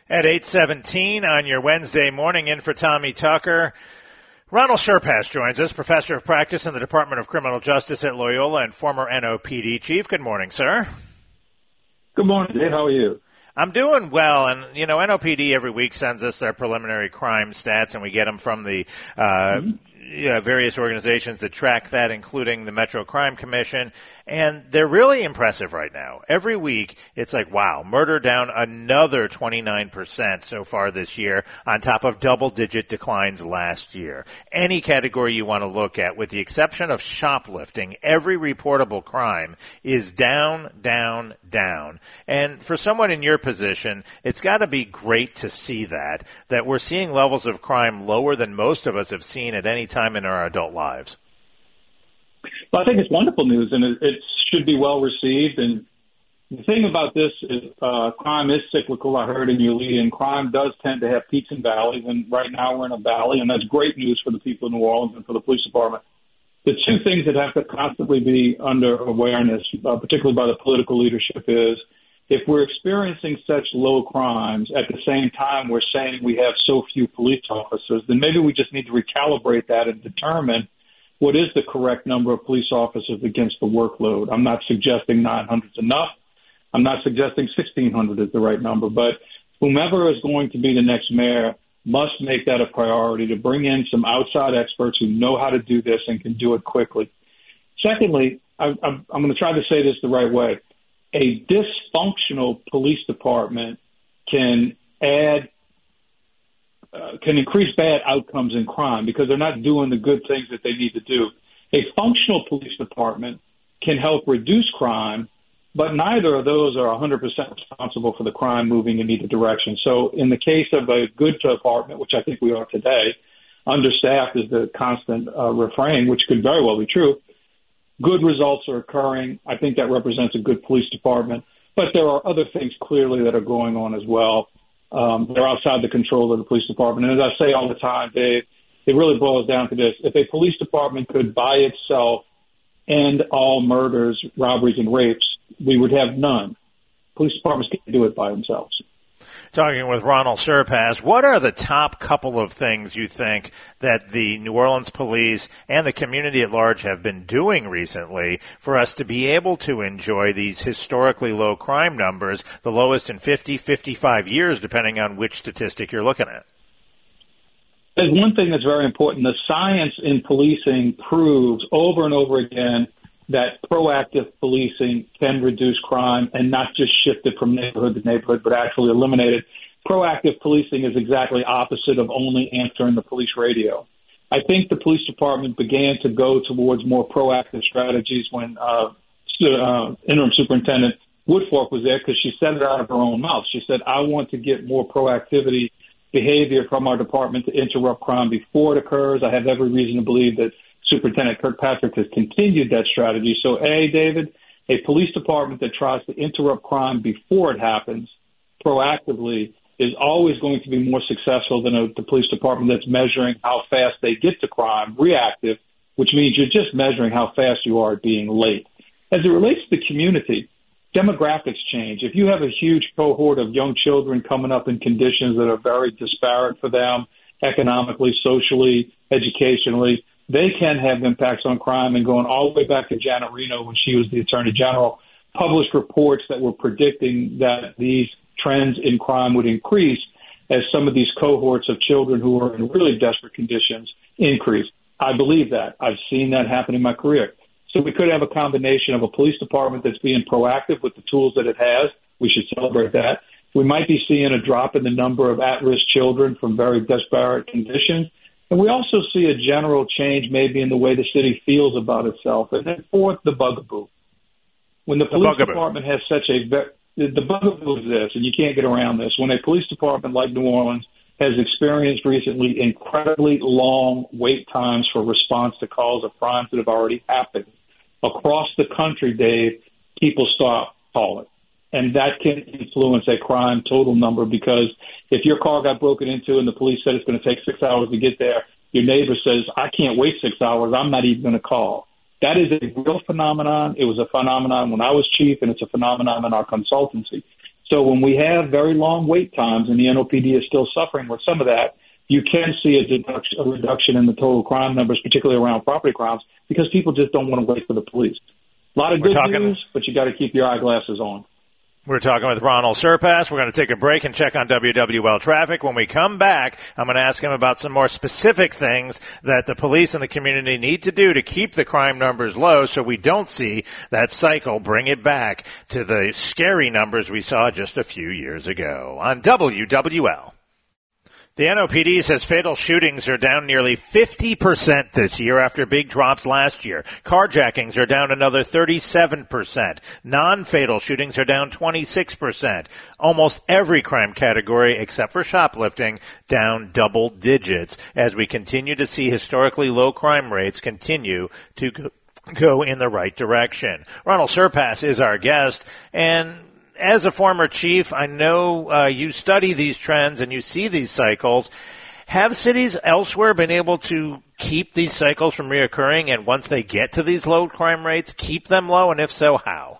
At 8:17 on your Wednesday morning, in for Tommy Tucker, Ronald Sherpass joins us, professor of practice in the Department of Criminal Justice at Loyola and former NOPD chief. Good morning, sir. Good morning, Dave. How are you? I'm doing well, and, NOPD every week sends us their preliminary crime stats, and we get them from the various organizations that track that, including the Metro Crime Commission, and they're really impressive right now. Every week, it's like, wow, murder down another 29% so far this year, on top of double-digit declines last year. Any category you want to look at, with the exception of shoplifting, every reportable crime is down, down, down. And for someone in your position, it's got to be great to see that we're seeing levels of crime lower than most of us have seen at any time in our adult lives. Well, I think it's wonderful news, and it should be well received. And the thing about this is crime is cyclical. I heard in your lead-in, crime does tend to have peaks and valleys, and right now we're in a valley, and that's great news for the people in New Orleans and for the police department. The two things that have to constantly be under awareness, particularly by the political leadership, is if we're experiencing such low crimes at the same time we're saying we have so few police officers, then maybe we just need to recalibrate that and determine what is the correct number of police officers against the workload. I'm not suggesting 900 is enough. I'm not suggesting 1,600 is the right number. But whomever is going to be the next mayor must make that a priority, to bring in some outside experts who know how to do this and can do it quickly. Secondly, I'm going to try to say this the right way. A dysfunctional police department can increase bad outcomes in crime because they're not doing the good things that they need to do. A functional police department can help reduce crime, but neither of those are 100% responsible for the crime moving in either direction. So in the case of a good department, which I think we are today, understaffed is the constant refrain, which could very well be true. Good results are occurring. I think that represents a good police department. But there are other things clearly that are going on as well. They're outside the control of the police department. And as I say all the time, Dave, it really boils down to this. If a police department could by itself end all murders, robberies, and rapes, we would have none. Police departments can't do it by themselves. Talking with Ronald Sherpass, what are the top couple of things you think that the New Orleans police and the community at large have been doing recently for us to be able to enjoy these historically low crime numbers, the lowest in 50, 55 years, depending on which statistic you're looking at? There's one thing that's very important. The science in policing proves over and over again that proactive policing can reduce crime and not just shift it from neighborhood to neighborhood, but actually eliminate it. Proactive policing is exactly opposite of only answering the police radio. I think the police department began to go towards more proactive strategies when interim superintendent Woodfork was there, because she said it out of her own mouth. She said, I want to get more proactivity behavior from our department to interrupt crime before it occurs. I have every reason to believe that Superintendent Kirkpatrick has continued that strategy. So, David, a police department that tries to interrupt crime before it happens proactively is always going to be more successful than the police department that's measuring how fast they get to crime, reactive, which means you're just measuring how fast you are at being late. As it relates to the community, demographics change. If you have a huge cohort of young children coming up in conditions that are very disparate for them, economically, socially, educationally, they can have impacts on crime. And going all the way back to Janet Reno when she was the Attorney General, published reports that were predicting that these trends in crime would increase as some of these cohorts of children who are in really desperate conditions increase. I believe that. I've seen that happen in my career. So we could have a combination of a police department that's being proactive with the tools that it has. We should celebrate that. We might be seeing a drop in the number of at-risk children from very disparate conditions. And we also see a general change maybe in the way the city feels about itself. And then fourth, the bugaboo. When the police department has such the bugaboo is this, and you can't get around this. When a police department like New Orleans has experienced recently incredibly long wait times for response to calls of crimes that have already happened across the country, Dave, people stop calling. And that can influence a crime total number, because if your car got broken into and the police said it's going to take 6 hours to get there, your neighbor says, I can't wait 6 hours. I'm not even going to call. That is a real phenomenon. It was a phenomenon when I was chief, and it's a phenomenon in our consultancy. So when we have very long wait times, and the NOPD is still suffering with some of that, you can see a reduction in the total crime numbers, particularly around property crimes, because people just don't want to wait for the police. A lot of good news, but you got to keep your eyeglasses on. We're talking with Ronald Surpass. We're going to take a break and check on WWL traffic. When we come back, I'm going to ask him about some more specific things that the police and the community need to do to keep the crime numbers low so we don't see that cycle bring it back to the scary numbers we saw just a few years ago on WWL. The NOPD says fatal shootings are down nearly 50% this year after big drops last year. Carjackings are down another 37%. Non-fatal shootings are down 26%. Almost every crime category except for shoplifting down double digits as we continue to see historically low crime rates continue to go in the right direction. Ronald Surpass is our guest, and as a former chief, I know you study these trends and you see these cycles. Have cities elsewhere been able to keep these cycles from reoccurring, and once they get to these low crime rates, keep them low, and if so, how?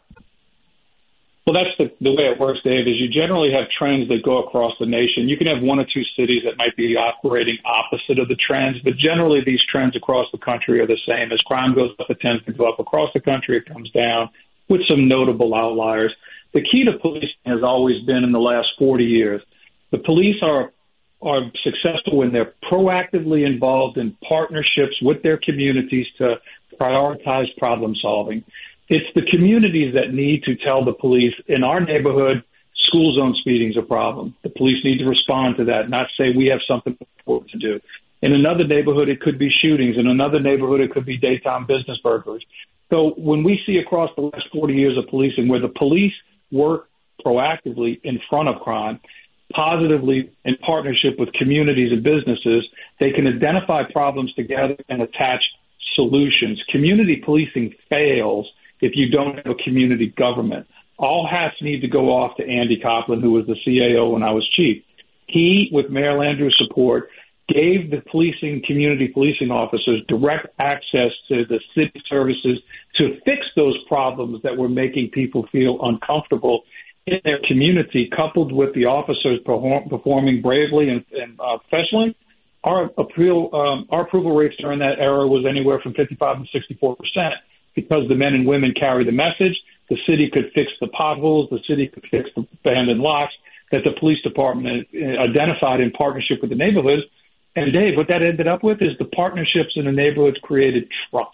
Well, that's the way it works, Dave, is you generally have trends that go across the nation. You can have one or two cities that might be operating opposite of the trends, but generally these trends across the country are the same. As crime goes up, it tends to go up across the country. It comes down with some notable outliers. The key to policing has always been in the last 40 years. The police are successful when they're proactively involved in partnerships with their communities to prioritize problem solving. It's the communities that need to tell the police, in our neighborhood, school zone speeding is a problem. The police need to respond to that, not say we have something important to do. In another neighborhood, it could be shootings. In another neighborhood, it could be daytime business burglaries. So when we see across the last 40 years of policing where the police work proactively in front of crime, positively in partnership with communities and businesses, they can identify problems together and attach solutions. Community policing fails if you don't have a community government. All hats need to go off to Andy Copeland, who was the CAO when I was chief. He, with Mayor Landrieu's support, gave the community policing officers direct access to the city services to fix those problems that were making people feel uncomfortable in their community, coupled with the officers performing bravely and professionally. Our approval rates during that era was anywhere from 55 to 64%, because the men and women carried the message. The city could fix the potholes. The city could fix the abandoned locks that the police department identified in partnership with the neighborhoods. And Dave, what that ended up with is the partnerships in the neighborhoods created trust.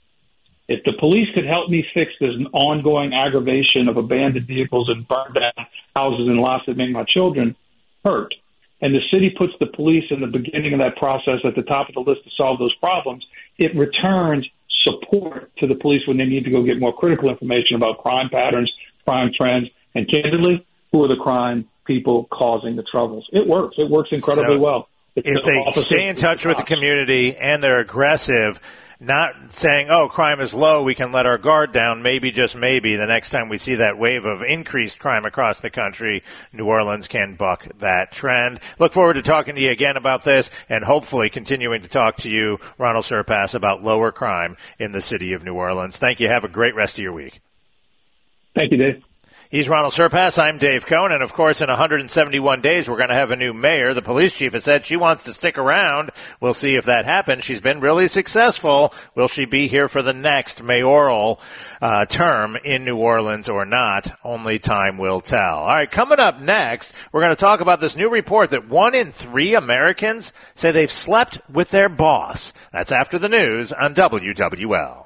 If the police could help me fix this ongoing aggravation of abandoned vehicles and burned down houses and lots that make my children hurt, and the city puts the police in the beginning of that process at the top of the list to solve those problems, it returns support to the police when they need to go get more critical information about crime patterns, crime trends, and candidly, who are the crime people causing the troubles. It works. It works incredibly well. If they stay in touch with the community and they're aggressive, not saying, oh, crime is low, we can let our guard down, maybe, just maybe, the next time we see that wave of increased crime across the country, New Orleans can buck that trend. Look forward to talking to you again about this and hopefully continuing to talk to you, Ronald Surpass, about lower crime in the city of New Orleans. Thank you. Have a great rest of your week. Thank you, Dave. He's Ronald Surpass. I'm Dave Cohn. And, of course, in 171 days, we're going to have a new mayor. The police chief has said she wants to stick around. We'll see if that happens. She's been really successful. Will she be here for the next mayoral term in New Orleans or not? Only time will tell. All right, coming up next, we're going to talk about this new report that 1 in 3 Americans say they've slept with their boss. That's after the news on WWL.